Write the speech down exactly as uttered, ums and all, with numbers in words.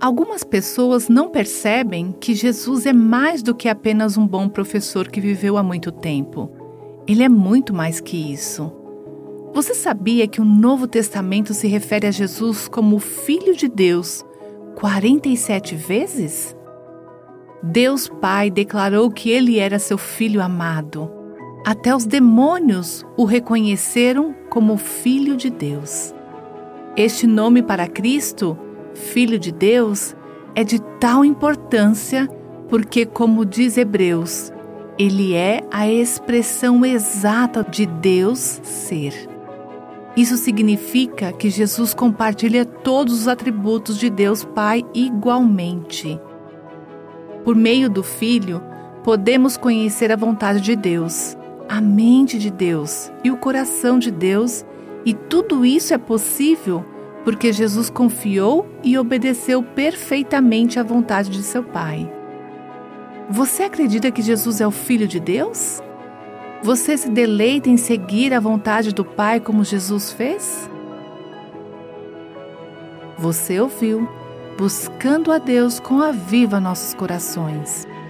Algumas pessoas não percebem que Jesus é mais do que apenas um bom professor que viveu há muito tempo. Ele é muito mais que isso. Você sabia que o Novo Testamento se refere a Jesus como o Filho de Deus quarenta e sete vezes? Deus Pai declarou que ele era seu Filho amado. Até os demônios o reconheceram como Filho de Deus. Este nome para Cristo, Filho de Deus, é de tal importância porque, como diz Hebreus, ele é a expressão exata de Deus ser. Isso significa que Jesus compartilha todos os atributos de Deus Pai igualmente. Por meio do Filho, podemos conhecer a vontade de Deus, a mente de Deus e o coração de Deus, e tudo isso é possível porque Jesus confiou e obedeceu perfeitamente à vontade de seu Pai. Você acredita que Jesus é o Filho de Deus? Você se deleita em seguir a vontade do Pai como Jesus fez? Você ouviu Buscando a Deus com Aviva Nossos Corações.